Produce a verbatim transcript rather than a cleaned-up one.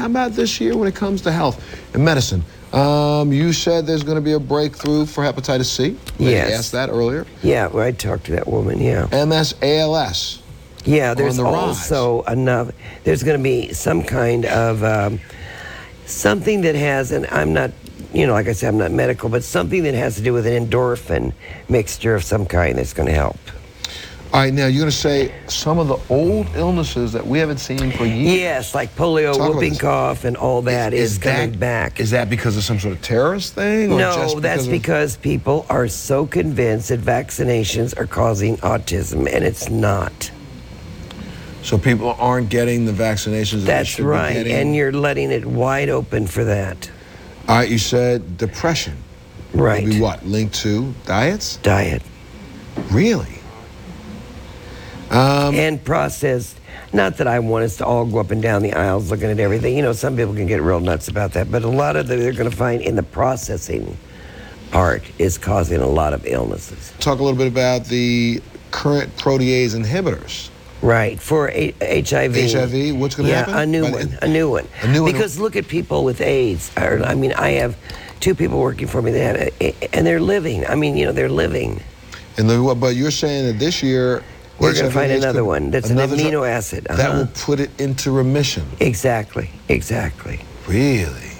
how about this year when it comes to health and medicine? Um, you said there's going to be a breakthrough for hepatitis C. Yes. I asked that earlier. Yeah, well, I talked to that woman, yeah. M S, A L S. Yeah, there's the also enough, there's going to be some kind of, um, something that has, and I'm not, you know, like I said, I'm not medical, but something that has to do with an endorphin mixture of some kind that's going to help. All right, now you're going to say some of the old illnesses that we haven't seen for years. Yes, like polio, Talk whooping cough, and all that is, is coming that, back. Is that because of some sort of terrorist thing? Or No, just because that's of... because people are so convinced that vaccinations are causing autism, and it's not. So people aren't getting the vaccinations that That's they should right, be getting? and you're letting it wide open for that. All right, you said depression. Right. Would be what, linked to diets? Diet. Really? Um, and processed, not that I want us to all go up and down the aisles looking at everything. You know, some people can get real nuts about that, but a lot of them they're going to find in the processing part is causing a lot of illnesses. Talk a little bit about the current protease inhibitors. Right, for a- H I V. H I V, what's going to yeah, happen? Yeah, a new By one, the- a new one. A new one. Because look at people with AIDS. Or, I mean, I have two people working for me that have it, and they're living. I mean, you know, they're living. And the, but you're saying that this year we're going to find another could, one that's another an amino drug, acid. Uh-huh. That will put it into remission. Exactly, exactly. Really?